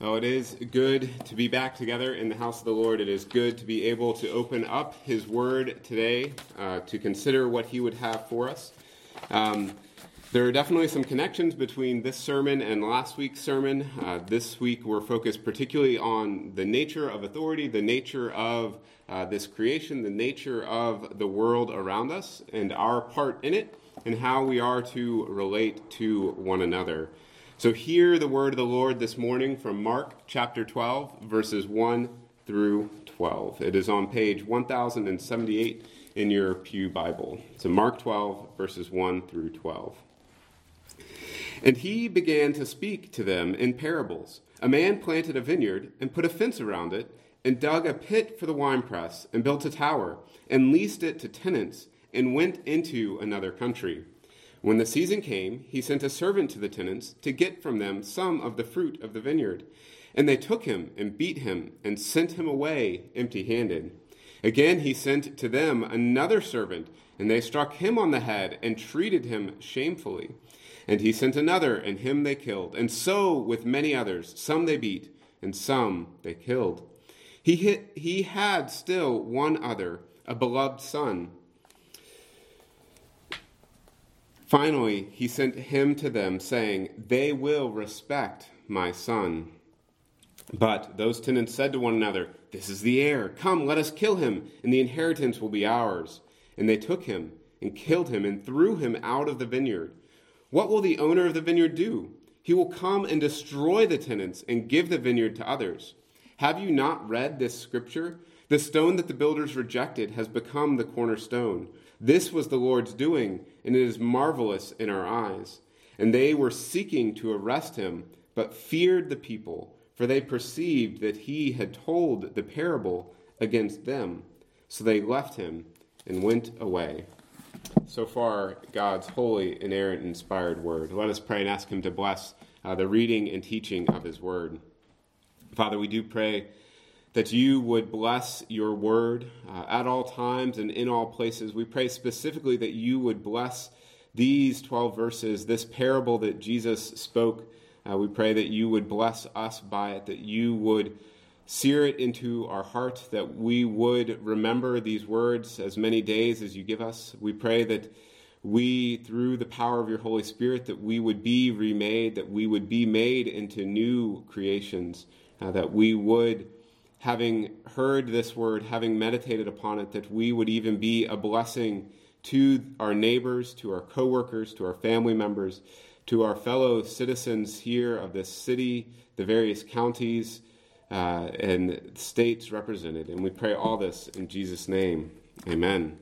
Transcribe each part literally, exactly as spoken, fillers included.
Oh, it is good to be back together in the house of the Lord. It is good to be able to open up His Word today uh, to consider what He would have for us. Um, there are definitely some connections between this sermon and last week's sermon. Uh, this week we're focused particularly on the nature of authority, the nature of uh, this creation, the nature of the world around us, and our part in it, and how we are to relate to one another. So hear the word of the Lord this morning from Mark chapter twelve, verses one through twelve. It is on page one thousand seventy-eight in your Pew Bible. So Mark twelve, verses one through twelve. And he began to speak to them in parables. A man planted a vineyard and put a fence around it, and dug a pit for the winepress, and built a tower, and leased it to tenants, and went into another country. When the season came, he sent a servant to the tenants to get from them some of the fruit of the vineyard. And they took him and beat him and sent him away empty-handed. Again he sent to them another servant, and they struck him on the head and treated him shamefully. And he sent another, and him they killed. And so with many others, some they beat, and some they killed. He, hit, he had still one other, a beloved son. Finally, he sent him to them, saying, "They will respect my son." But those tenants said to one another, "This is the heir. Come, let us kill him, and the inheritance will be ours." And they took him and killed him and threw him out of the vineyard. What will the owner of the vineyard do? He will come and destroy the tenants and give the vineyard to others. Have you not read this scripture? The stone that the builders rejected has become the cornerstone. This was the Lord's doing, and it is marvelous in our eyes. And they were seeking to arrest him, but feared the people, for they perceived that he had told the parable against them. So they left him and went away. So far, God's holy, inerrant, inspired word. Let us pray and ask him to bless uh, the reading and teaching of his word. Father, we do pray that you would bless your word uh, at all times and in all places. We pray specifically that you would bless these twelve verses, this parable that Jesus spoke. Uh, we pray that you would bless us by it, that you would sear it into our heart, that we would remember these words as many days as you give us. We pray that we, through the power of your Holy Spirit, that we would be remade, that we would be made into new creations, uh, that we would, having heard this word, having meditated upon it, that we would even be a blessing to our neighbors, to our coworkers, to our family members, to our fellow citizens here of this city, the various counties uh, and states represented. And we pray all this in Jesus' name. Amen.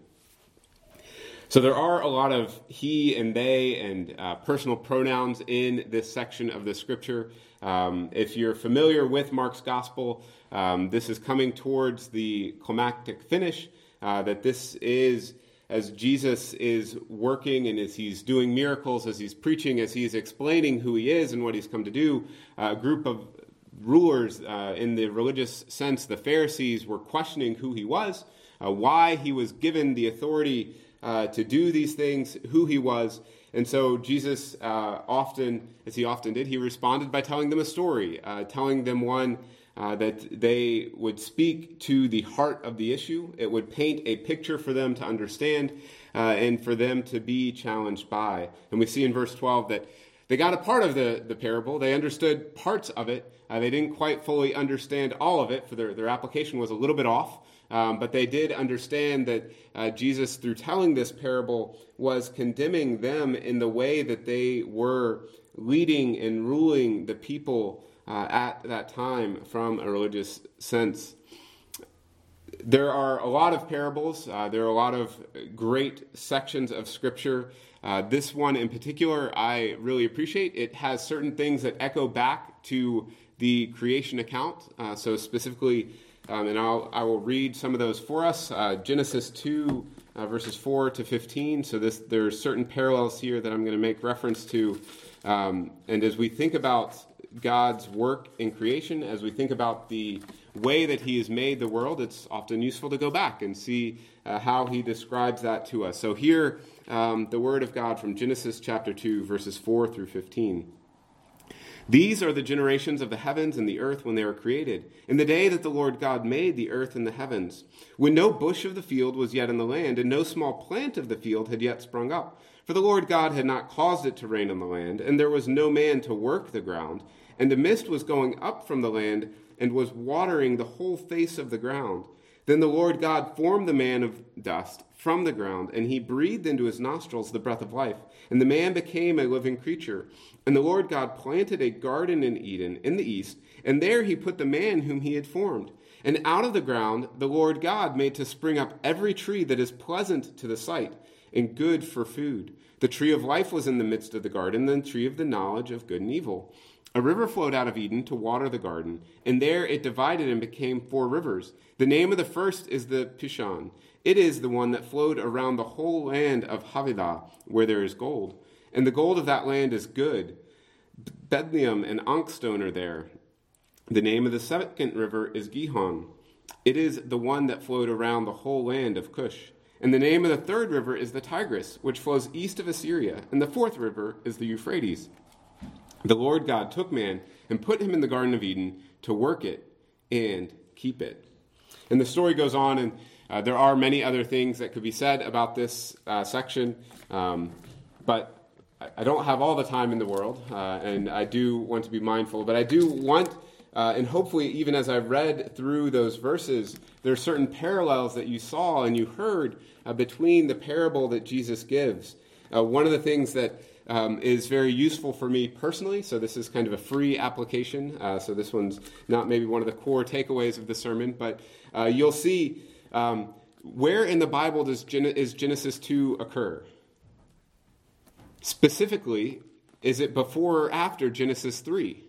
So there are a lot of he and they and uh, personal pronouns in this section of the scripture. Um, if you're familiar with Mark's gospel, um, this is coming towards the climactic finish, uh, that this is as Jesus is working and as he's doing miracles, as he's preaching, as he's explaining who he is and what he's come to do. Uh, a group of rulers uh, in the religious sense, the Pharisees, were questioning who he was, uh, why he was given the authority uh, to do these things, who he was. And so Jesus uh, often, as he often did, he responded by telling them a story, uh, telling them one uh, that they would speak to the heart of the issue. It would paint a picture for them to understand uh, and for them to be challenged by. And we see in verse twelve that they got a part of the, the parable. They understood parts of it. Uh, they didn't quite fully understand all of it, for their, their application was a little bit off. Um, but they did understand that uh, Jesus, through telling this parable, was condemning them in the way that they were leading and ruling the people uh, at that time from a religious sense. There are a lot of parables. Uh, there are a lot of great sections of Scripture. Uh, this one in particular, I really appreciate. It has certain things that echo back to the creation account. Uh, so specifically, Um, and I'll, I will read some of those for us. Uh, Genesis two, uh, verses four to fifteen. So this, there are certain parallels here that I'm going to make reference to. Um, and as we think about God's work in creation, as we think about the way that he has made the world, it's often useful to go back and see uh, how he describes that to us. So here, um, the word of God from Genesis chapter two, verses four through fifteen. These are the generations of the heavens and the earth when they were created, in the day that the Lord God made the earth and the heavens, when no bush of the field was yet in the land, and no small plant of the field had yet sprung up. For the Lord God had not caused it to rain on the land, and there was no man to work the ground. And a mist was going up from the land, and was watering the whole face of the ground. Then the Lord God formed the man of dust from the ground, and he breathed into his nostrils the breath of life. And the man became a living creature. And the Lord God planted a garden in Eden in the east, and there he put the man whom he had formed. And out of the ground the Lord God made to spring up every tree that is pleasant to the sight, and good for food. The tree of life was in the midst of the garden, and the tree of the knowledge of good and evil. A river flowed out of Eden to water the garden, and there it divided and became four rivers. The name of the first is the Pishon. It is the one that flowed around the whole land of Havilah, where there is gold. And the gold of that land is good. Bethlehem and Ankstone are there. The name of the second river is Gihon. It is the one that flowed around the whole land of Cush. And the name of the third river is the Tigris, which flows east of Assyria. And the fourth river is the Euphrates. The Lord God took man and put him in the Garden of Eden to work it and keep it. And the story goes on, and uh, there are many other things that could be said about this uh, section, um, but I don't have all the time in the world, uh, and I do want to be mindful, but I do want, uh, and hopefully even as I've read through those verses, there are certain parallels that you saw and you heard uh, between the parable that Jesus gives. Uh, one of the things that um, is very useful for me personally, so this is kind of a free application, uh, so this one's not maybe one of the core takeaways of the sermon, but uh, you'll see um, where in the Bible does Gen- is Genesis two occur? Specifically, is it before or after Genesis three?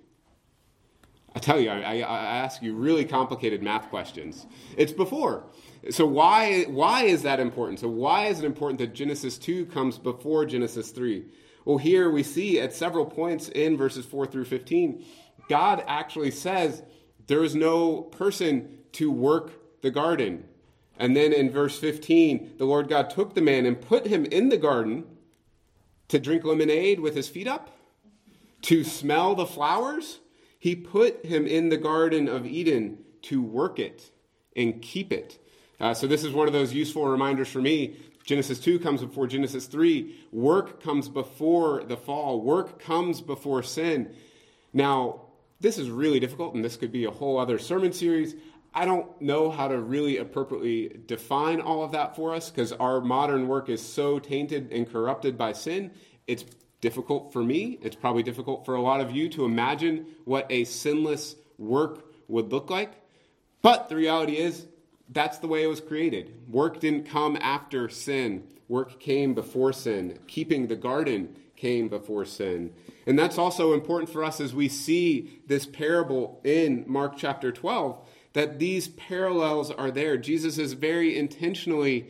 I tell you, I, I ask you really complicated math questions. It's before. So why why is that important? So why is it important that Genesis two comes before Genesis three? Well, here we see at several points in verses four through fifteen, God actually says there is no person to work the garden. And then in verse fifteen, the Lord God took the man and put him in the garden to drink lemonade with his feet up, to smell the flowers. He put him in the Garden of Eden to work it and keep it. Uh, so this is one of those useful reminders for me. Genesis two comes before Genesis three. Work comes before the fall. Work comes before sin. Now, this is really difficult, and this could be a whole other sermon series. I don't know how to really appropriately define all of that for us because our modern work is so tainted and corrupted by sin. It's difficult for me. It's probably difficult for a lot of you to imagine what a sinless work would look like. But the reality is, that's the way it was created. Work didn't come after sin. Work came before sin. Keeping the garden came before sin. And that's also important for us as we see this parable in Mark chapter twelve, that these parallels are there. Jesus is very intentionally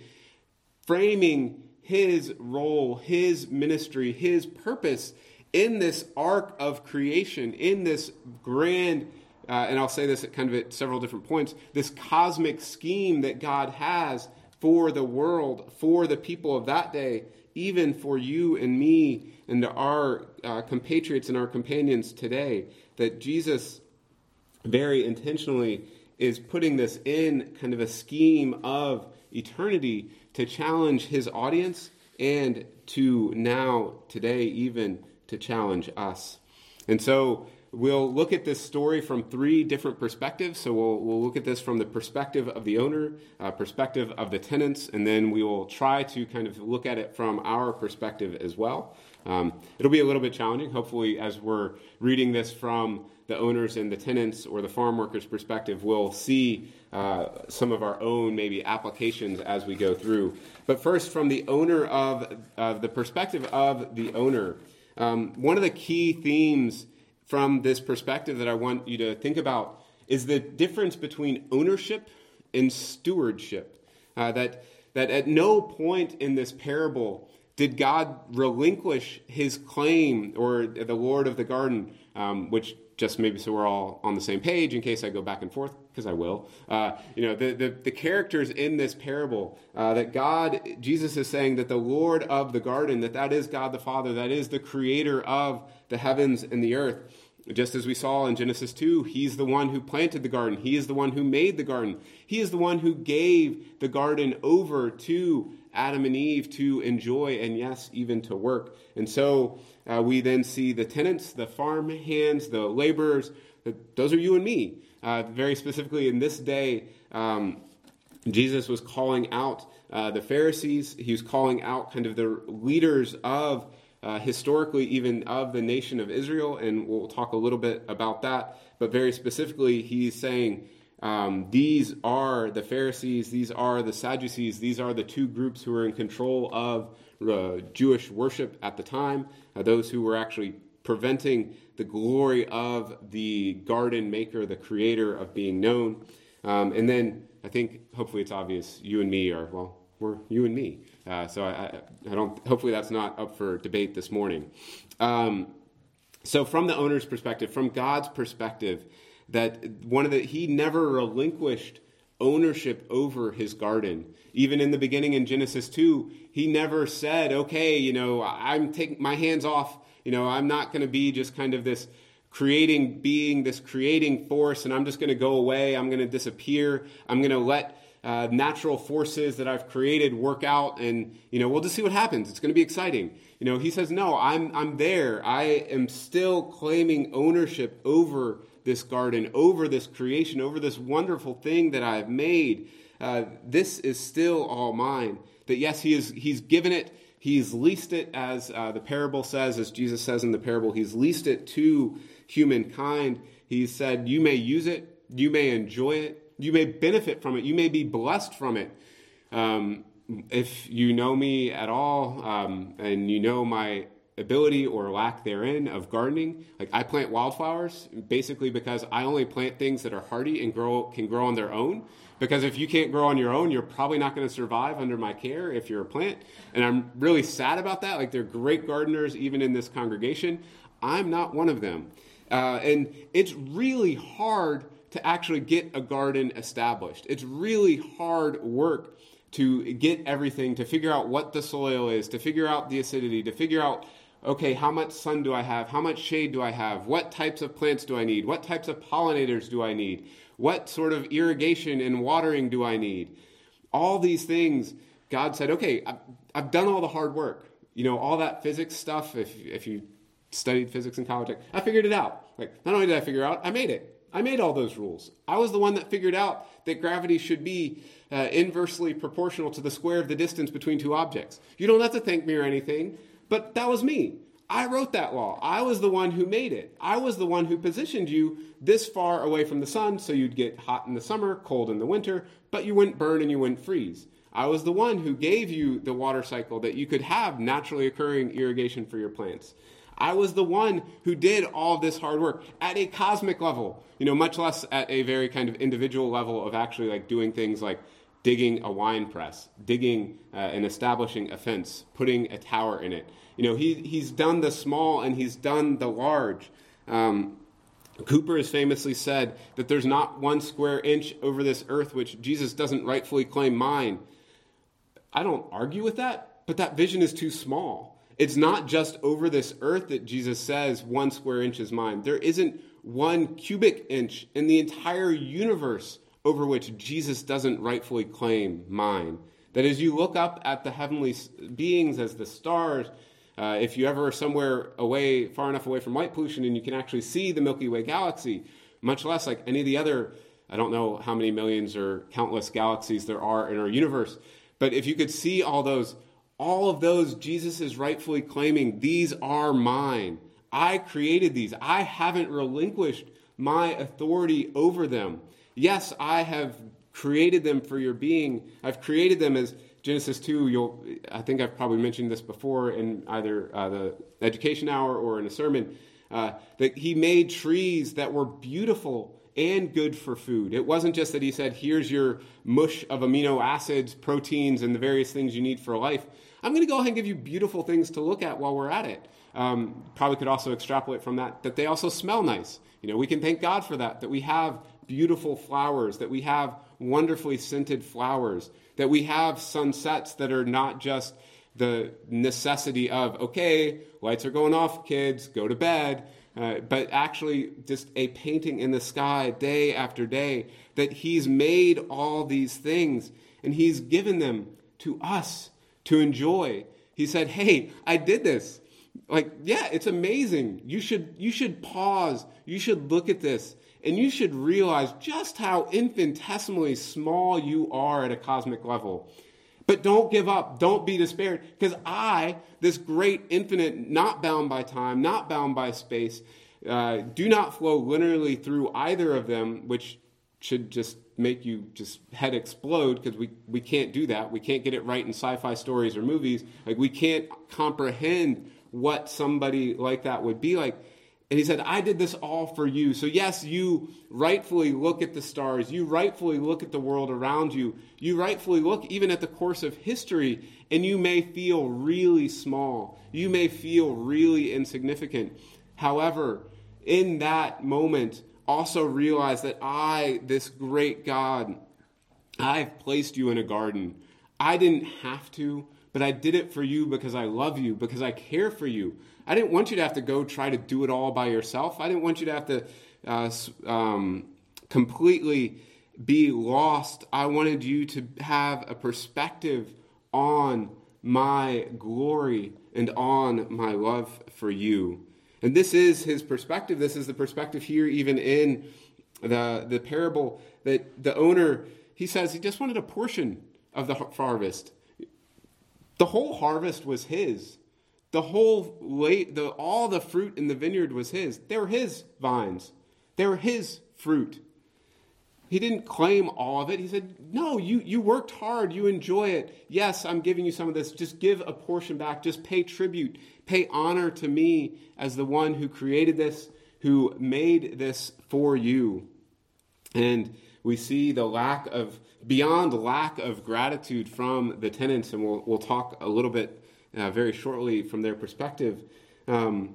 framing his role, his ministry, his purpose in this arc of creation, in this grand, uh, and I'll say this at kind of at several different points, this cosmic scheme that God has for the world, for the people of that day, even for you and me and our uh, compatriots and our companions today, that Jesus very intentionally is putting this in kind of a scheme of eternity to challenge his audience and to now, today, even to challenge us. And so we'll look at this story from three different perspectives. So we'll, we'll look at this from the perspective of the owner, uh, perspective of the tenants, and then we will try to kind of look at it from our perspective as well. Um, it'll be a little bit challenging, hopefully, as we're reading this from the owners and the tenants or the farm workers' perspective, we'll see uh, some of our own maybe applications as we go through. But first, from the owner of, of the perspective of the owner, um, one of the key themes from this perspective that I want you to think about is the difference between ownership and stewardship. Uh, that that at no point in this parable did God relinquish his claim, or the Lord of the garden, um, which just maybe so we're all on the same page in case I go back and forth, because I will. Uh, you know, the, the, the characters in this parable, uh, that God, Jesus is saying that the Lord of the garden, that that is God the Father, that is the creator of the heavens and the earth. Just as we saw in Genesis two, he's the one who planted the garden. He is the one who made the garden. He is the one who gave the garden over to Adam and Eve to enjoy and, yes, even to work. And so uh, we then see the tenants, the farm hands, the laborers. Those are you and me. Uh, very specifically in this day, um, Jesus was calling out uh, the Pharisees. He was calling out kind of the leaders of Uh, historically, even of the nation of Israel, and we'll talk a little bit about that. But very specifically, he's saying um, these are the Pharisees, these are the Sadducees, these are the two groups who are in control of uh, Jewish worship at the time, uh, those who were actually preventing the glory of the garden maker, the creator of being known. Um, and then I think, hopefully it's obvious, you and me are, well, we're you and me. Uh, so I, I don't. Hopefully that's not up for debate this morning. Um, so from the owner's perspective, from God's perspective, that one of the he never relinquished ownership over his garden. Even in the beginning in Genesis two, he never said, "Okay, you know, I'm taking my hands off. You know, I'm not going to be just kind of this creating being, this creating force, and I'm just going to go away. I'm going to disappear. I'm going to let." Uh, natural forces that I've created work out, and you know we'll just see what happens. It's going to be exciting. You know, he says, "No, I'm I'm there. I am still claiming ownership over this garden, over this creation, over this wonderful thing that I've made. Uh, this is still all mine." That yes, he is. He's given it. He's leased it, as uh, the parable says, as Jesus says in the parable. He's leased it to humankind. He said, "You may use it. You may enjoy it. You may benefit from it. You may be blessed from it. Um, if you know me at all, um, and you know my ability or lack therein of gardening, like I plant wildflowers basically because I only plant things that are hardy and grow can grow on their own. Because if you can't grow on your own, you're probably not going to survive under my care if you're a plant. And I'm really sad about that. Like they're great gardeners even in this congregation. I'm not one of them. Uh, and it's really hard to actually get a garden established. It's really hard work to get everything, to figure out what the soil is, to figure out the acidity, to figure out, okay, how much sun do I have? How much shade do I have? What types of plants do I need? What types of pollinators do I need? What sort of irrigation and watering do I need? All these things, God said, okay, I've, I've done all the hard work. You know, all that physics stuff, if, if you studied physics in college, I figured it out. Like, not only did I figure it out, I made it. I made all those rules. I was the one that figured out that gravity should be uh, inversely proportional to the square of the distance between two objects. You don't have to thank me or anything, but that was me. I wrote that law. I was the one who made it. I was the one who positioned you this far away from the sun so you'd get hot in the summer, cold in the winter, but you wouldn't burn and you wouldn't freeze. I was the one who gave you the water cycle that you could have naturally occurring irrigation for your plants. I was the one who did all this hard work at a cosmic level, you know, much less at a very kind of individual level of actually like doing things like digging a wine press, digging uh, and establishing a fence, putting a tower in it. You know, he he's done the small and he's done the large. Um, Cooper has famously said that there's not one square inch over this earth which Jesus doesn't rightfully claim mine. I don't argue with that, but that vision is too small. It's not just over this earth that Jesus says one square inch is mine. There isn't one cubic inch in the entire universe over which Jesus doesn't rightfully claim mine. That as you look up at the heavenly beings as the stars, uh, if you ever are somewhere away, far enough away from light pollution and you can actually see the Milky Way galaxy, much less like any of the other, I don't know how many millions or countless galaxies there are in our universe, but if you could see all those, all of those, Jesus is rightfully claiming, these are mine. I created these. I haven't relinquished my authority over them. Yes, I have created them for your being. I've created them as Genesis two, you'll, I think I've probably mentioned this before in either uh, the education hour or in a sermon, uh, that he made trees that were beautiful and good for food. It wasn't just that he said, here's your mush of amino acids, proteins, and the various things you need for life. I'm going to go ahead and give you beautiful things to look at while we're at it. Um, probably could also extrapolate from that, that they also smell nice. You know, we can thank God for that, that we have beautiful flowers, that we have wonderfully scented flowers, that we have sunsets that are not just the necessity of, okay, lights are going off, kids, go to bed. uh, but actually just a painting in the sky day after day, that he's made all these things and he's given them to us to enjoy. He said, hey, I did this. Like, yeah, it's amazing. You should, you should pause. You should look at this. And you should realize just how infinitesimally small you are at a cosmic level. But don't give up. Don't be despaired. Because I, this great infinite, not bound by time, not bound by space, uh, do not flow linearly through either of them, which should just make you just head explode, because we, we can't do that. We can't get it right in sci-fi stories or movies. Like, we can't comprehend what somebody like that would be like. And he said, I did this all for you. So yes, you rightfully look at the stars. You rightfully look at the world around you. You rightfully look even at the course of history, and you may feel really small. You may feel really insignificant. However, in that moment, also realize that I, this great God, I've placed you in a garden. I didn't have to, but I did it for you because I love you, because I care for you. I didn't want you to have to go try to do it all by yourself. I didn't want you to have to uh, um, completely be lost. I wanted you to have a perspective on my glory and on my love for you. And this is his perspective. This is the perspective here, even in the, the parable, that the owner, he says he just wanted a portion of the harvest. The whole harvest was his. The whole, late, the, all the fruit in the vineyard was his. They were his vines. They were his fruit. He didn't claim all of it. He said, no, you, you worked hard. You enjoy it. Yes, I'm giving you some of this. Just give a portion back. Just pay tribute. Pay honor to me as the one who created this, who made this for you. And we see the lack of, beyond lack of gratitude from the tenants, and we'll, we'll talk a little bit Uh, very shortly from their perspective. Um,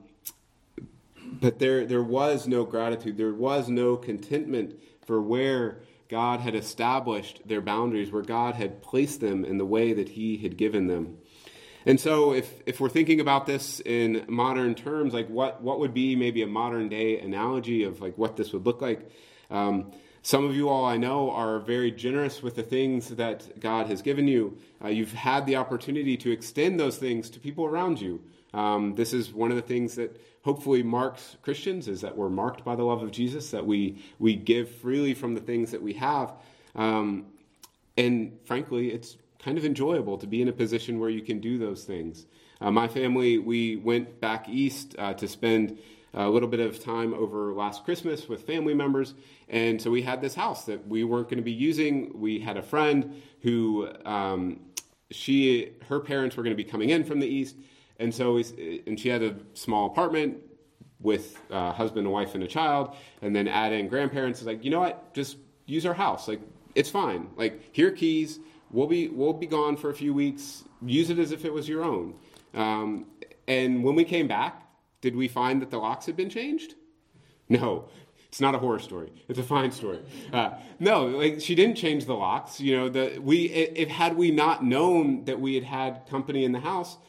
but there, there was no gratitude. There was no contentment for where God had established their boundaries, where God had placed them in the way that he had given them. And so if, if we're thinking about this in modern terms, like what, what would be maybe a modern day analogy of like what this would look like? Um, Some of you all I know are very generous with the things that God has given you. Uh, you've had the opportunity to extend those things to people around you. Um, this is one of the things that hopefully marks Christians, is that we're marked by the love of Jesus, that we we give freely from the things that we have. Um, and frankly, it's kind of enjoyable to be in a position where you can do those things. Uh, my family, we went back east uh, to spend a little bit of time over last Christmas with family members. And so we had this house that we weren't going to be using. We had a friend who, um, she, her parents were going to be coming in from the east. And so, we, and she had a small apartment with a husband, a wife, and a child. And then add in grandparents. It's like, you know what? Just use our house. Like, it's fine. Like, here are keys. We'll be, we'll be gone for a few weeks. Use it as if it was your own. Um, and when we came back, did we find that the locks had been changed? No, it's not a horror story. It's a fine story. Uh, no, like she didn't change the locks. You know, the we if had we not known that we had had company in the house,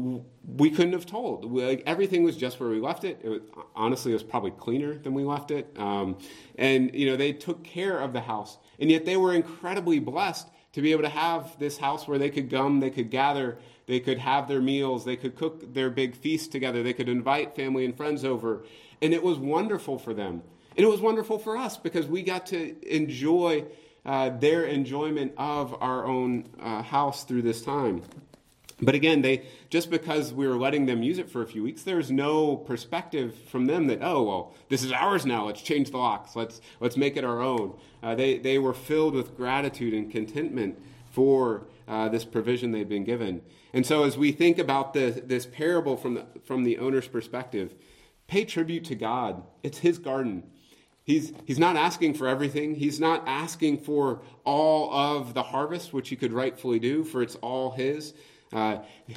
we couldn't have told. We, like, everything was just where we left it. It was, honestly, it was probably cleaner than we left it. Um, and you know, they took care of the house, and yet they were incredibly blessed to be able to have this house where they could come, they could gather, they could have their meals, they could cook their big feast together, they could invite family and friends over. And it was wonderful for them. And it was wonderful for us because we got to enjoy uh, their enjoyment of our own uh, house through this time. But again, they just because we were letting them use it for a few weeks, there's no perspective from them that, oh, well, this is ours now. Let's change the locks. Let's let's make it our own. Uh, they they were filled with gratitude and contentment for uh, this provision they've been given. And so, as we think about the, this parable from the from the owner's perspective, pay tribute to God. It's His garden. He's he's not asking for everything. He's not asking for all of the harvest, which He could rightfully do, for it's all His. Uh,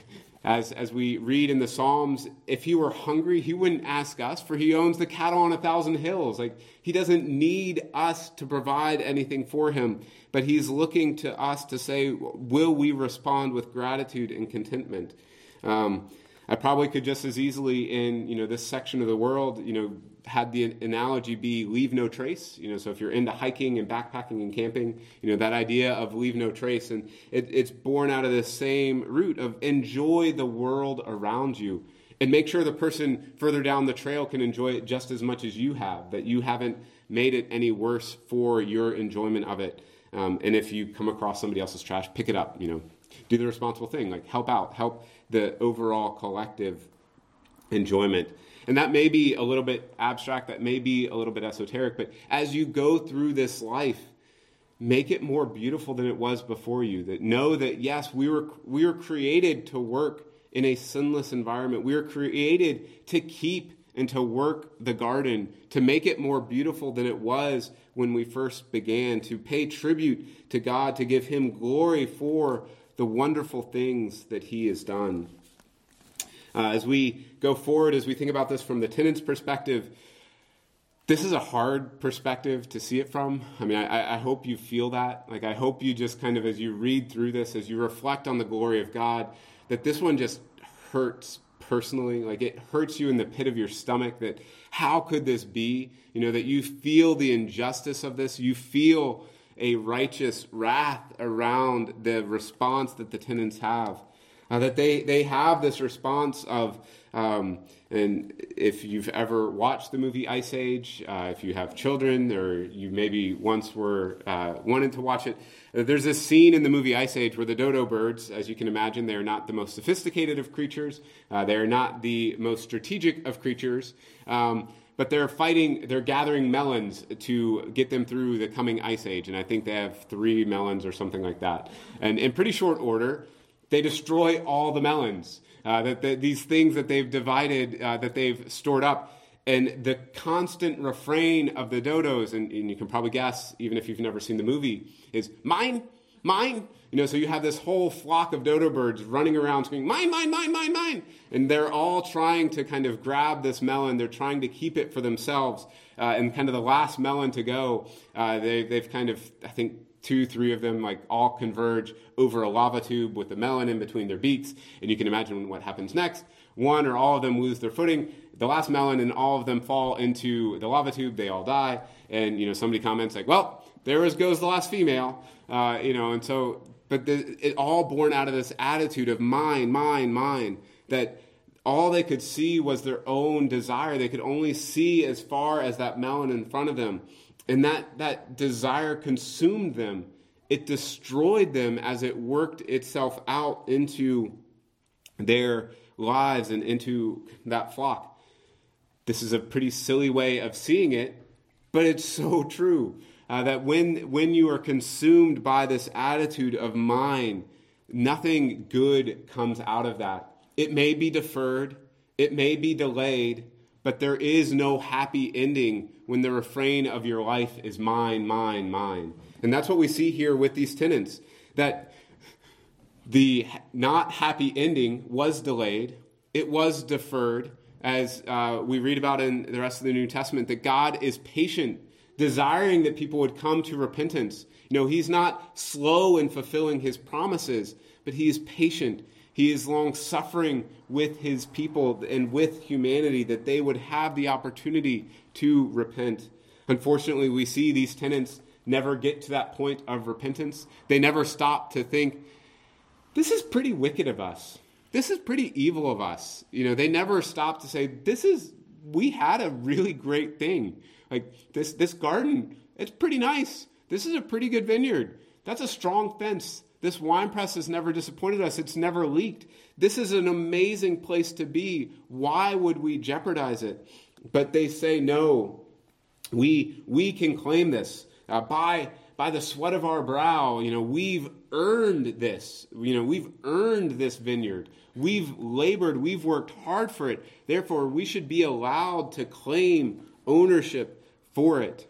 as as we read in the Psalms, if He were hungry, He wouldn't ask us, for He owns the cattle on a thousand hills. Like, He doesn't need us to provide anything for Him, but He's looking to us to say, will we respond with gratitude and contentment? Um, I probably could just as easily in, you know, this section of the world, you know, had the analogy be leave no trace. You know, so if you're into hiking and backpacking and camping, you know, that idea of leave no trace. And it, it's born out of this same root of enjoy the world around you and make sure the person further down the trail can enjoy it just as much as you have, that you haven't made it any worse for your enjoyment of it. Um, and if you come across somebody else's trash, pick it up, you know, do the responsible thing, like help out, help the overall collective enjoyment. And that may be a little bit abstract, that may be a little bit esoteric, but as you go through this life, make it more beautiful than it was before you. That know that, yes, we were we were created to work in a sinless environment. We were created to keep and to work the garden, to make it more beautiful than it was when we first began, to pay tribute to God, to give him glory for the wonderful things that he has done. Uh, as we go forward, as we think about this from the tenant's perspective, this is a hard perspective to see it from. I mean, I, I hope you feel that. Like, I hope you just kind of, as you read through this, as you reflect on the glory of God, that this one just hurts personally. Like, it hurts you in the pit of your stomach, that how could this be? You know, that you feel the injustice of this. You feel a righteous wrath around the response that the tenants have. Uh, that they, they have this response of, um, and if you've ever watched the movie Ice Age, uh, if you have children or you maybe once were uh, wanted to watch it, uh, there's this scene in the movie Ice Age where the dodo birds, as you can imagine, they're not the most sophisticated of creatures. Uh, they're not the most strategic of creatures. Um, But they're fighting, they're gathering melons to get them through the coming ice age. And I think they have three melons or something like that. And in pretty short order, they destroy all the melons, uh, that the, these things that they've divided, uh, that they've stored up. And the constant refrain of the dodos, and, and you can probably guess, even if you've never seen the movie, is mine, mine. You know, so you have this whole flock of dodo birds running around screaming, mine, mine, mine, mine, mine. And they're all trying to kind of grab this melon. They're trying to keep it for themselves. Uh, and kind of the last melon to go, uh, they, they've kind of, I think, two, three of them like all converge over a lava tube with the melon in between their beaks. And you can imagine what happens next. One or all of them lose their footing. The last melon and all of them fall into the lava tube. They all die. And, you know, somebody comments like, well, there goes the last female. Uh, you know, and so... But the, it all born out of this attitude of mine, mine, mine, that all they could see was their own desire. They could only see as far as that melon in front of them. And that, that desire consumed them. It destroyed them as it worked itself out into their lives and into that flock. This is a pretty silly way of seeing it, but it's so true. Uh, that when when you are consumed by this attitude of mine, nothing good comes out of that. It may be deferred, it may be delayed, but there is no happy ending when the refrain of your life is mine, mine, mine. And that's what we see here with these tenants, that the not happy ending was delayed, it was deferred, as uh, we read about in the rest of the New Testament, that God is patient, desiring that people would come to repentance. You know, he's not slow in fulfilling his promises, but he is patient. He is long-suffering with his people and with humanity, that they would have the opportunity to repent. Unfortunately, we see these tenants never get to that point of repentance. They never stop to think, this is pretty wicked of us. This is pretty evil of us. You know, they never stop to say, this is, we had a really great thing. Like, this, this garden, it's pretty nice. This is a pretty good vineyard. That's a strong fence. This wine press has never disappointed us. It's never leaked. This is an amazing place to be. Why would we jeopardize it? But they say, no, we, we can claim this. Uh, by, by the sweat of our brow, you know, we've earned this. You know, we've earned this vineyard. We've labored. We've worked hard for it. Therefore, we should be allowed to claim ownership for it.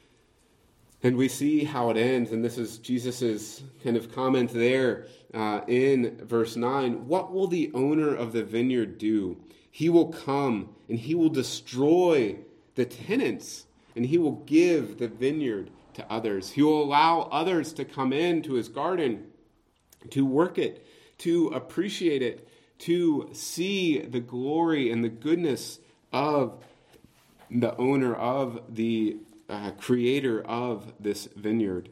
And we see how it ends, and this is Jesus's kind of comment there uh, in verse nine. What will the owner of the vineyard do? He will come, and he will destroy the tenants, and he will give the vineyard to others. He will allow others to come into his garden, to work it, to appreciate it, to see the glory and the goodness of the owner, of the uh, creator of this vineyard.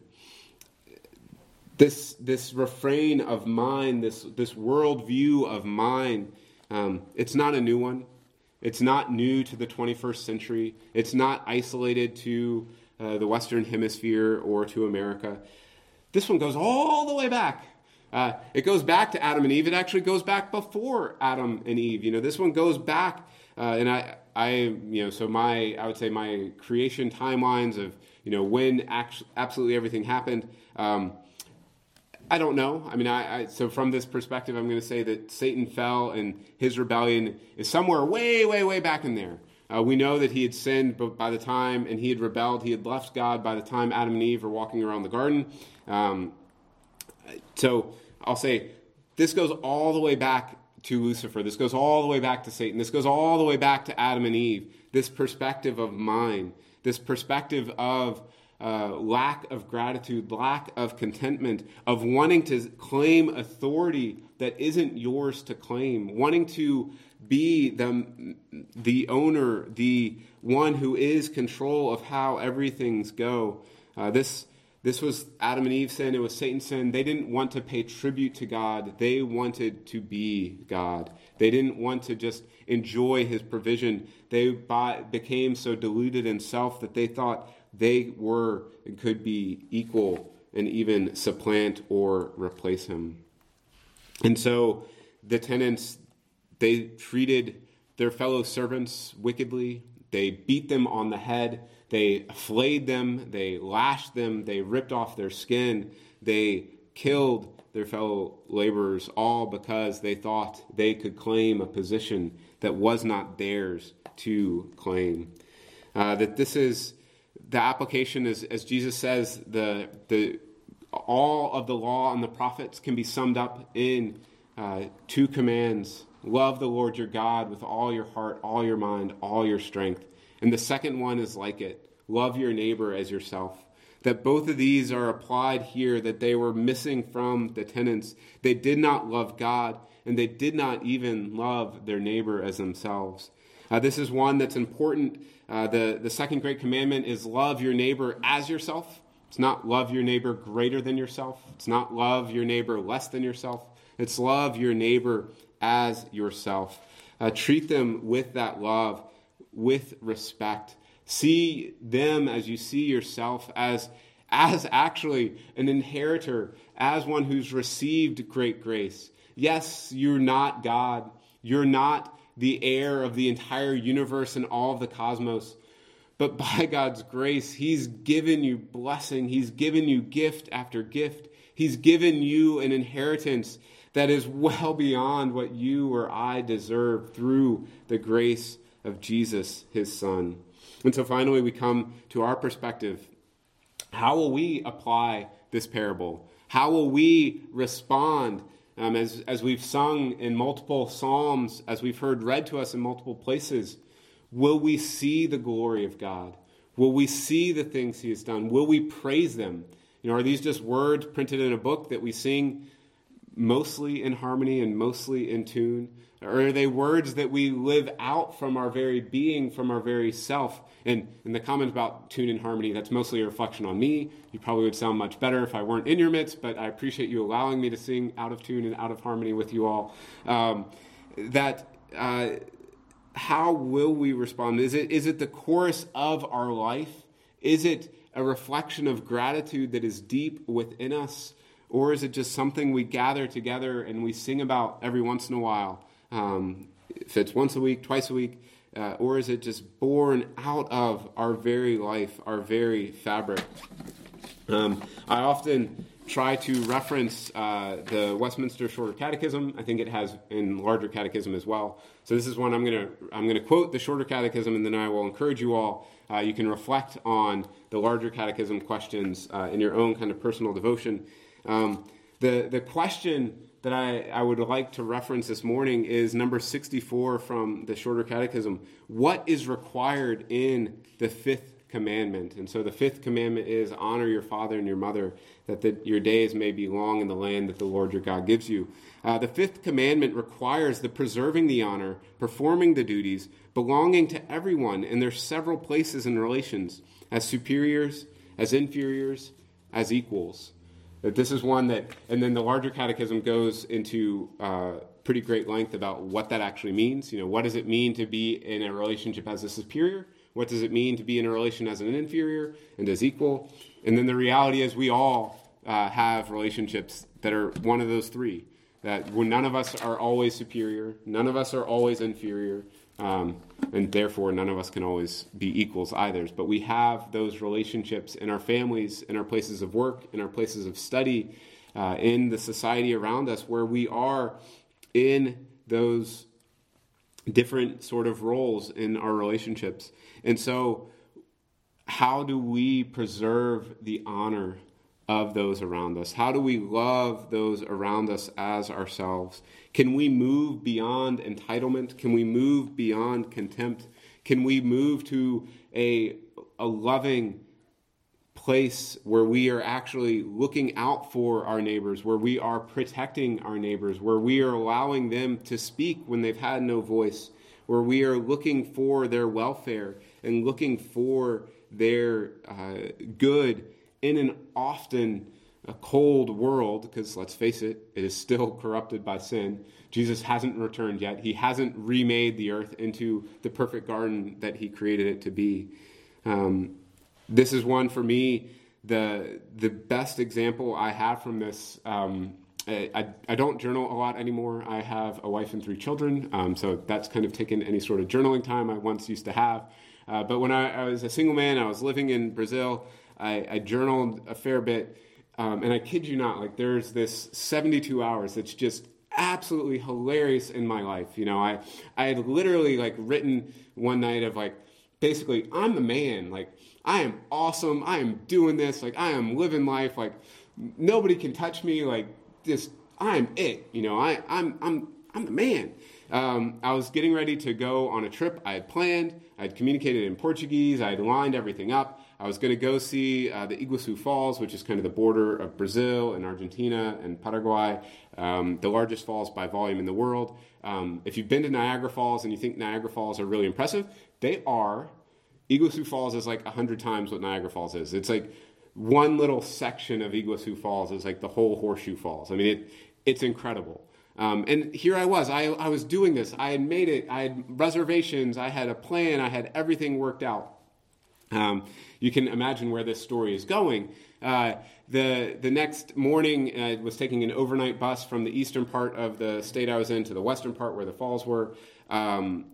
This this refrain of mine, this this worldview of mine, um, it's not a new one. It's not new to the twenty-first century. It's not isolated to uh, the Western Hemisphere or to America. This one goes all the way back. Uh, it goes back to Adam and Eve. It actually goes back before Adam and Eve. You know, this one goes back, uh, and I, I, you know, so my, I would say my creation timelines of, you know, when actually absolutely everything happened. Um, I don't know. I mean, I, I so from this perspective, I'm going to say that Satan fell and his rebellion is somewhere way, way, way back in there. Uh, we know that he had sinned but by the time, and he had rebelled. He had left God by the time Adam and Eve were walking around the garden. Um, so I'll say this goes all the way back to Lucifer. This goes all the way back to Satan. This goes all the way back to Adam and Eve. This perspective of mine, this perspective of uh, lack of gratitude, lack of contentment, of wanting to claim authority that isn't yours to claim, wanting to be the, the owner, the one who is control of how everything's go. Uh, this This was Adam and Eve's sin. It was Satan's sin. They didn't want to pay tribute to God. They wanted to be God. They didn't want to just enjoy his provision. They by, became so deluded in self that they thought they were and could be equal and even supplant or replace him. And so the tenants, they treated their fellow servants wickedly. They beat them on the head. They flayed them, they lashed them, they ripped off their skin, they killed their fellow laborers, all because they thought they could claim a position that was not theirs to claim. Uh, that this is, the application is, as Jesus says, the the all of the law and the prophets can be summed up in uh, two commands. Love the Lord your God with all your heart, all your mind, all your strength. And the second one is like it. Love your neighbor as yourself. That both of these are applied here, that they were missing from the tenants. They did not love God, and they did not even love their neighbor as themselves. Uh, this is one that's important. Uh, the, the second great commandment is love your neighbor as yourself. It's not love your neighbor greater than yourself. It's not love your neighbor less than yourself. It's love your neighbor as yourself. Uh, treat them with that love, with respect. See them as you see yourself, as, as actually an inheritor, as one who's received great grace. Yes, you're not God. You're not the heir of the entire universe and all of the cosmos. But by God's grace, he's given you blessing. He's given you gift after gift. He's given you an inheritance that is well beyond what you or I deserve through the grace of Jesus, his Son. And so finally we come to our perspective. How will we apply this parable? How will we respond um, as, as we've sung in multiple psalms, as we've heard read to us in multiple places? Will we see the glory of God? Will we see the things he has done? Will we praise them? You know, are these just words printed in a book that we sing mostly in harmony and mostly in tune? Or are they words that we live out from our very being, from our very self? And in the comment about tune and harmony, that's mostly a reflection on me. You probably would sound much better if I weren't in your midst, but I appreciate you allowing me to sing out of tune and out of harmony with you all. Um, that uh, how will we respond? Is it is it the chorus of our life? Is it a reflection of gratitude that is deep within us? Or is it just something we gather together and we sing about every once in a while? Um, if it's once a week, twice a week, uh, or is it just born out of our very life, our very fabric? Um, I often try to reference uh, the Westminster Shorter Catechism. I think it has in larger catechism as well. So this is one I'm going to I'm going to quote the Shorter Catechism, and then I will encourage you all. Uh, you can reflect on the larger catechism questions uh, in your own kind of personal devotion. Um, the the question that I, I would like to reference this morning is number sixty-four from the Shorter Catechism. What is required in the fifth commandment. And so the fifth commandment is honor your father and your mother, that the, your days may be long in the land that the Lord your God gives you. Uh, the fifth commandment requires the preserving the honor, performing the duties, belonging to everyone in their several places and relations, as superiors, as inferiors, as equals. That this is one that, and then the larger catechism goes into uh, pretty great length about what that actually means. You know, what does it mean to be in a relationship as a superior? What does it mean to be in a relation as an inferior and as equal? And then the reality is we all uh, have relationships that are one of those three. That when none of us are always superior, none of us are always inferior, um, and therefore none of us can always be equals either. But we have those relationships in our families, in our places of work, in our places of study, uh, in the society around us, where we are in those different sort of roles in our relationships. And so how do we preserve the honor of those around us? How do we love those around us as ourselves? Can we move beyond entitlement? Can we move beyond contempt? Can we move to a, a loving place where we are actually looking out for our neighbors, where we are protecting our neighbors, where we are allowing them to speak when they've had no voice, where we are looking for their welfare and looking for their uh, good in an often a cold world, because let's face it, it is still corrupted by sin. Jesus hasn't returned yet. He hasn't remade the earth into the perfect garden that he created it to be. Um, This is one for me, the the best example I have from this. Um, I, I, I don't journal a lot anymore. I have a wife and three children, um, so that's kind of taken any sort of journaling time I once used to have. Uh, but when I, I was a single man, I was living in Brazil, I, I journaled a fair bit, um, and I kid you not, like there's this seventy-two hours that's just absolutely hilarious in my life. You know, I I had literally like written one night of like, basically, I'm the man, like, I am awesome. I am doing this. Like, I am living life. Like, nobody can touch me. Like, just, I am it. You know, I, I'm, I'm, I'm the man. Um, I was getting ready to go on a trip I had planned. I had communicated in Portuguese. I had lined everything up. I was going to go see uh, the Iguazu Falls, which is kind of the border of Brazil and Argentina and Paraguay, um, the largest falls by volume in the world. Um, if you've been to Niagara Falls and you think Niagara Falls are really impressive, they are. Iguazu Falls is like a hundred times what Niagara Falls is. It's like one little section of Iguazu Falls is like the whole Horseshoe Falls. I mean, it, it's incredible. Um, and here I was. I, I was doing this. I had made it. I had reservations. I had a plan. I had everything worked out. Um, you can imagine where this story is going. Uh, the the next morning, I was taking an overnight bus from the eastern part of the state I was in to the western part where the falls were. Um,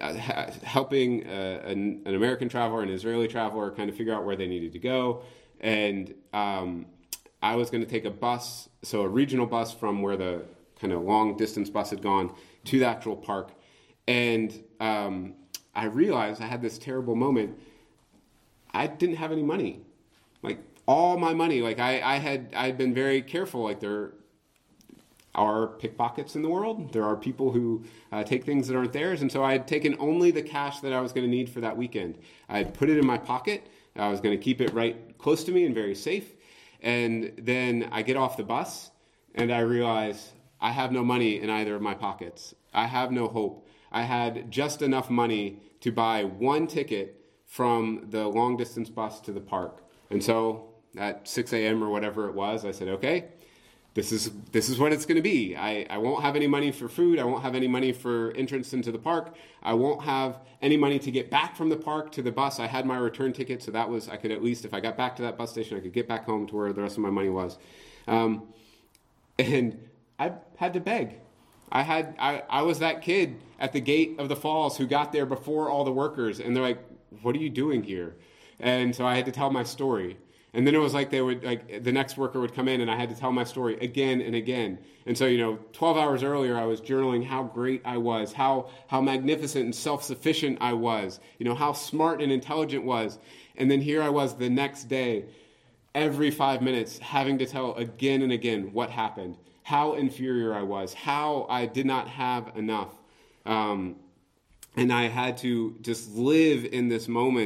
helping uh, an, an American traveler, an Israeli traveler, kind of figure out where they needed to go. And um, I was going to take a bus, so a regional bus from where the kind of long distance bus had gone to the actual park. And um, I realized I had this terrible moment. I didn't have any money. Like all my money, like I, I had, I had been very careful. Like there are pickpockets in the world. There are people who uh, take things that aren't theirs. And so I had taken only the cash that I was going to need for that weekend. I had put it in my pocket. I was going to keep it right close to me and very safe. And then I get off the bus and I realize I have no money in either of my pockets. I have no hope. I had just enough money to buy one ticket from the long distance bus to the park. And so at six a.m. or whatever it was, I said, okay, This is this is what it's going to be. I, I won't have any money for food. I won't have any money for entrance into the park. I won't have any money to get back from the park to the bus. I had my return ticket, so that was, I could at least, if I got back to that bus station, I could get back home to where the rest of my money was. Um, and I had to beg. I had I, I was that kid at the gate of the falls who got there before all the workers, and they're like, what are you doing here? And so I had to tell my story. And then it was like they would, like the next worker would come in and I had to tell my story again and again. And so, you know, twelve hours earlier, I was journaling how great I was, how how magnificent and self-sufficient I was, you know, how smart and intelligent was. And then here I was the next day, every five minutes, having to tell again and again what happened, how inferior I was, how I did not have enough. Um, and I had to just live in this moment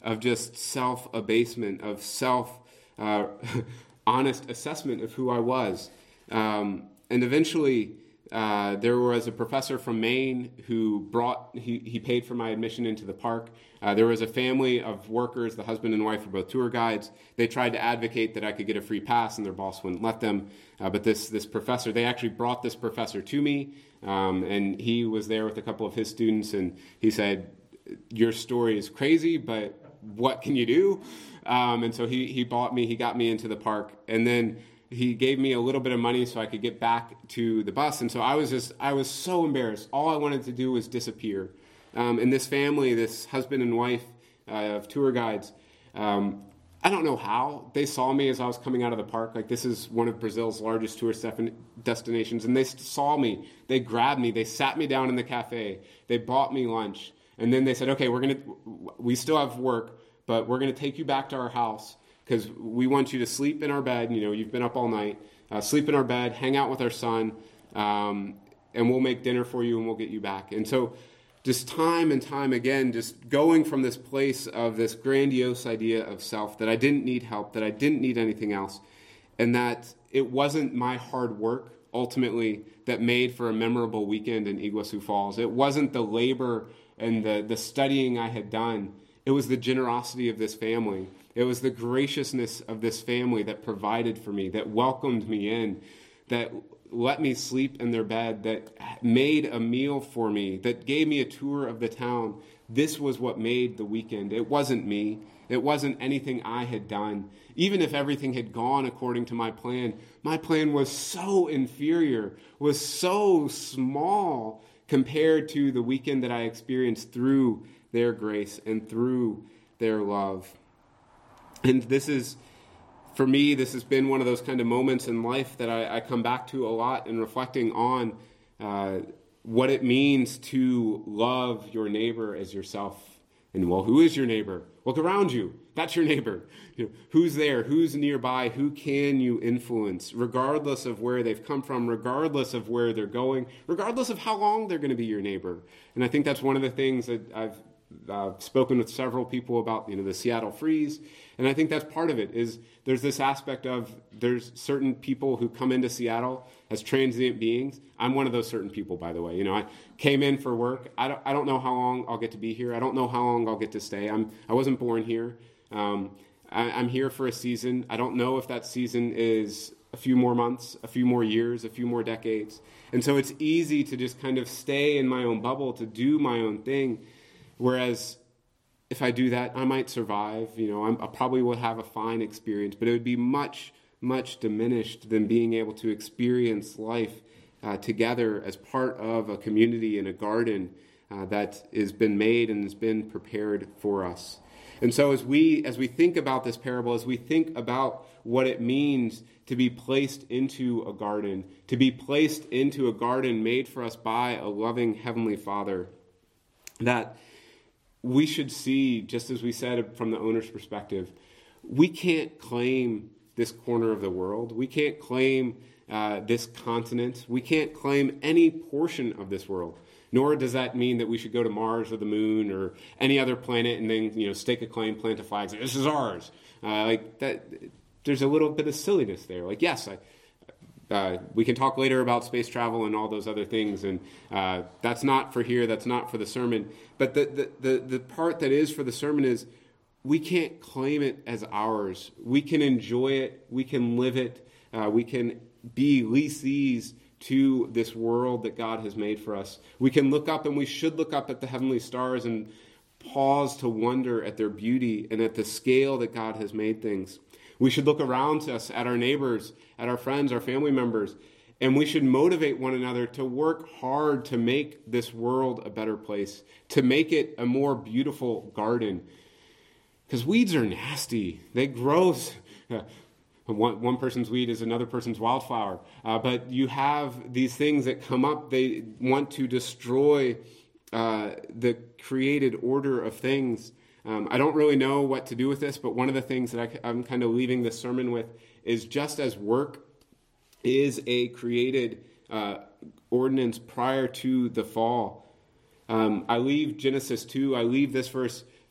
of just self-abasement, of self uh, honest assessment of who I was. Um, and eventually, uh, there was a professor from Maine who brought, he, he paid for my admission into the park. Uh, there was a family of workers, the husband and wife were both tour guides. They tried to advocate that I could get a free pass, and their boss wouldn't let them. Uh, but this this professor, they actually brought this professor to me, um, and he was there with a couple of his students, and he said, "Your story is crazy, but what can you do?" Um, and so he he bought me, he got me into the park, and then he gave me a little bit of money so I could get back to the bus. And so I was just, I was so embarrassed. All I wanted to do was disappear. Um, and this family, this husband and wife uh, of tour guides, um, I don't know how, they saw me as I was coming out of the park. Like, this is one of Brazil's largest tourist destinations. And they saw me, they grabbed me, they sat me down in the cafe, they bought me lunch. And then they said, okay, we're going to, we still have work, but we're going to take you back to our house because we want you to sleep in our bed. You know, you've been up all night. Uh, sleep in our bed, hang out with our son, um, and we'll make dinner for you and we'll get you back. And so just time and time again, just going from this place of this grandiose idea of self, that I didn't need help, that I didn't need anything else, and that it wasn't my hard work, ultimately, that made for a memorable weekend in Iguazu Falls. It wasn't the labor and the, the studying I had done. It was the generosity of this family. It was the graciousness of this family that provided for me, that welcomed me in, that let me sleep in their bed, that made a meal for me, that gave me a tour of the town. This was what made the weekend. It wasn't me. It wasn't anything I had done. Even if everything had gone according to my plan, my plan was so inferior, was so small compared to the weekend that I experienced through their grace and through their love. And this is, for me, this has been one of those kind of moments in life that I, I come back to a lot in reflecting on uh, what it means to love your neighbor as yourself. And, well, who is your neighbor? Look around you. That's your neighbor. You know, who's there? Who's nearby? Who can you influence? Regardless of where they've come from, regardless of where they're going, regardless of how long they're going to be your neighbor. And I think that's one of the things that I've uh, spoken with several people about, you know, the Seattle Freeze. And I think that's part of it, is there's this aspect of there's certain people who come into Seattle as transient beings. I'm one of those certain people, by the way. You know, I came in for work. I don't, I don't know how long I'll get to be here. I don't know how long I'll get to stay. I'm, I wasn't born here. Um, I, I'm here for a season. I don't know if that season is a few more months, a few more years, a few more decades. And so it's easy to just kind of stay in my own bubble, to do my own thing, whereas if I do that, I might survive. You know, I'm, I probably will have a fine experience, but it would be much, much diminished than being able to experience life uh, together as part of a community in a garden uh, that has been made and has been prepared for us. And so as we as we think about this parable, as we think about what it means to be placed into a garden, to be placed into a garden made for us by a loving Heavenly Father, that we should see, just as we said from the owner's perspective, we can't claim this corner of the world. We can't claim uh, this continent. We can't claim any portion of this world. Nor does that mean that we should go to Mars or the moon or any other planet and then, you know, stake a claim, plant a flag, say, this is ours. Uh, like that, there's a little bit of silliness there. Like, yes, I, Uh, we can talk later about space travel and all those other things, and uh, that's not for here, that's not for the sermon. But the, the, the, the part that is for the sermon is we can't claim it as ours. We can enjoy it, we can live it, uh, we can be lessees to this world that God has made for us. We can look up, and we should look up at the heavenly stars and pause to wonder at their beauty and at the scale that God has made things. We should look around us at our neighbors, at our friends, our family members, and we should motivate one another to work hard to make this world a better place, to make it a more beautiful garden. Because weeds are nasty. They grow. One, one person's weed is another person's wildflower. Uh, but you have these things that come up. They want to destroy uh, the created order of things. Um, I don't really know what to do with this, but one of the things that I, I'm kind of leaving this sermon with is just as work is a created uh, ordinance prior to the fall, um, I leave Genesis two, I leave this verse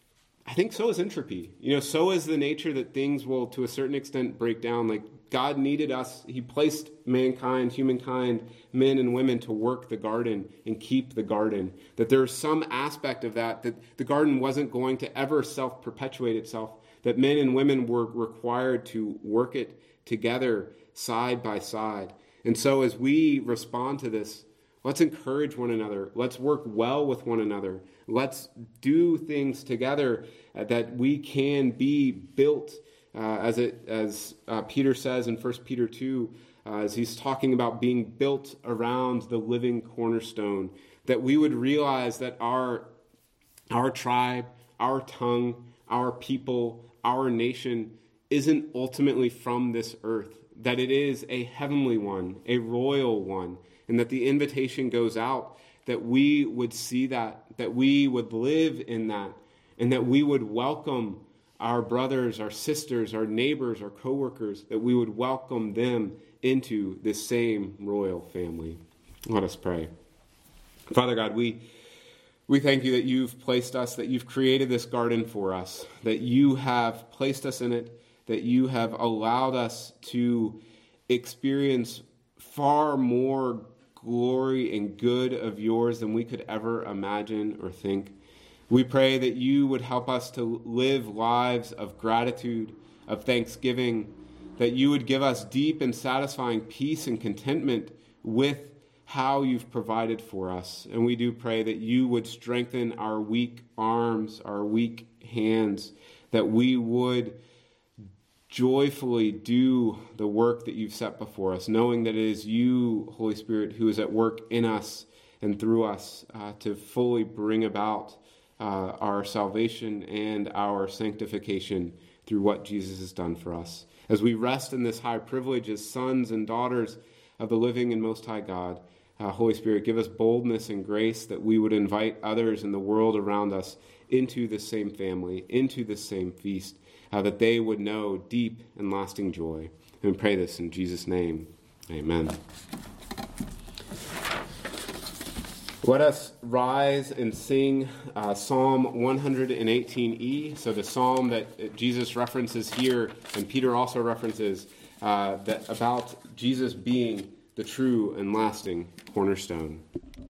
I think so is entropy. You know, so is the nature that things will, to a certain extent, break down. Like, God needed us. He placed mankind, humankind, men and women to work the garden and keep the garden. That there's some aspect of that, that the garden wasn't going to ever self-perpetuate itself, that men and women were required to work it together side by side. And so as we respond to this, let's encourage one another. Let's work well with one another. Let's do things together uh, that we can be built, uh, as it as uh, Peter says in First Peter two, uh, as he's talking about being built around the living cornerstone, that we would realize that our, our tribe, our tongue, our people, our nation isn't ultimately from this earth, that it is a heavenly one, a royal one, and that the invitation goes out that we would see that, that we would live in that, and that we would welcome our brothers, our sisters, our neighbors, our coworkers, that we would welcome them into this same royal family. Let us pray. Father God, we we thank you that you've placed us, that you've created this garden for us, that you have placed us in it, that you have allowed us to experience far more glory and good of yours than we could ever imagine or think. We pray that you would help us to live lives of gratitude, of thanksgiving, that you would give us deep and satisfying peace and contentment with how you've provided for us. And we do pray that you would strengthen our weak arms, our weak hands, that we would joyfully do the work that you've set before us, knowing that it is you, Holy Spirit, who is at work in us and through us uh, to fully bring about uh, our salvation and our sanctification through what Jesus has done for us. As we rest in this high privilege as sons and daughters of the living and Most High God, uh, Holy Spirit, give us boldness and grace that we would invite others in the world around us into the same family, into the same feast, Uh, that they would know deep and lasting joy. And we pray this in Jesus' name. Amen. Let us rise and sing uh, Psalm one eighteen E, so the psalm that Jesus references here, and Peter also references, uh, that about Jesus being the true and lasting cornerstone.